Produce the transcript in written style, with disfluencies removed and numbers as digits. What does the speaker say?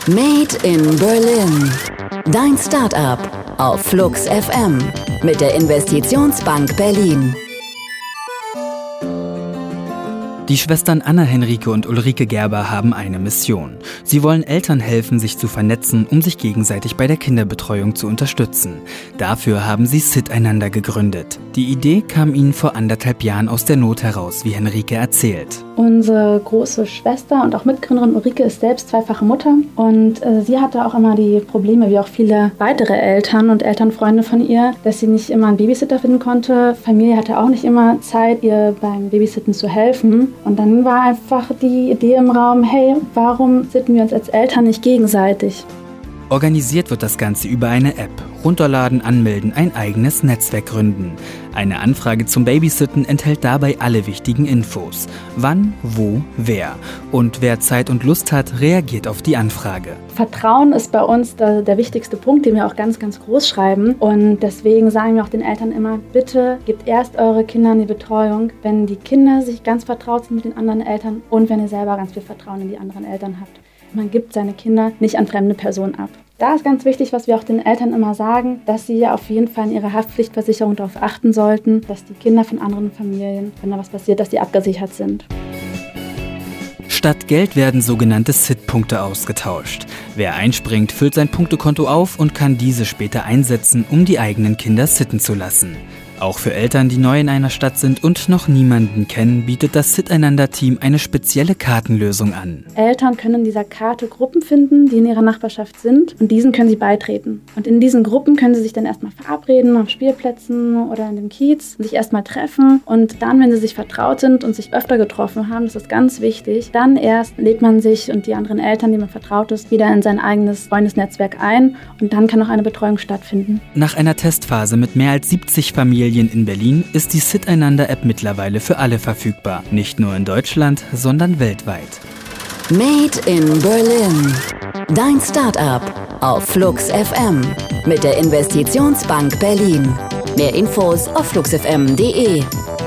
Made in Berlin. Dein Startup auf Flux FM mit der Investitionsbank Berlin. Die Schwestern Anna Henrike und Ulrike Gerber haben eine Mission. Sie wollen Eltern helfen, sich zu vernetzen, um sich gegenseitig bei der Kinderbetreuung zu unterstützen. Dafür haben sie Sit-einander gegründet. Die Idee kam ihnen vor 1,5 Jahren aus der Not heraus, wie Henrike erzählt. Unsere große Schwester und auch Mitgründerin Ulrike ist selbst zweifache Mutter und sie hatte auch immer die Probleme, wie auch viele weitere Eltern und Elternfreunde von ihr, dass sie nicht immer einen Babysitter finden konnte. Familie hatte auch nicht immer Zeit, ihr beim Babysitten zu helfen. Und dann war einfach die Idee im Raum, hey, warum sitten wir uns als Eltern nicht gegenseitig? Organisiert wird das Ganze über eine App. Runterladen, anmelden, ein eigenes Netzwerk gründen. Eine Anfrage zum Babysitten enthält dabei alle wichtigen Infos. Wann, wo, wer. Und wer Zeit und Lust hat, reagiert auf die Anfrage. Vertrauen ist bei uns der wichtigste Punkt, den wir auch ganz, ganz groß schreiben. Und deswegen sagen wir auch den Eltern immer, bitte gebt erst eure Kinder in die Betreuung, wenn die Kinder sich ganz vertraut sind mit den anderen Eltern und wenn ihr selber ganz viel Vertrauen in die anderen Eltern habt. Man gibt seine Kinder nicht an fremde Personen ab. Da ist ganz wichtig, was wir auch den Eltern immer sagen, dass sie auf jeden Fall in ihrer Haftpflichtversicherung darauf achten sollten, dass die Kinder von anderen Familien, wenn da was passiert, dass die abgesichert sind. Statt Geld werden sogenannte Sit-Punkte ausgetauscht. Wer einspringt, füllt sein Punktekonto auf und kann diese später einsetzen, um die eigenen Kinder sitten zu lassen. Auch für Eltern, die neu in einer Stadt sind und noch niemanden kennen, bietet das Sit-einander-Team eine spezielle Kartenlösung an. Eltern können in dieser Karte Gruppen finden, die in ihrer Nachbarschaft sind und diesen können sie beitreten. Und in diesen Gruppen können sie sich dann erstmal verabreden auf Spielplätzen oder in dem Kiez, sich erstmal treffen und dann, wenn sie sich vertraut sind und sich öfter getroffen haben, das ist ganz wichtig, dann erst lädt man sich und die anderen Eltern, die man vertraut ist, wieder in sein eigenes Freundesnetzwerk ein und dann kann auch eine Betreuung stattfinden. Nach einer Testphase mit mehr als 70 Familien in Berlin ist die Sit-einander-App mittlerweile für alle verfügbar. Nicht nur in Deutschland, sondern weltweit. Made in Berlin. Dein Startup auf Flux FM mit der Investitionsbank Berlin. Mehr Infos auf fluxfm.de.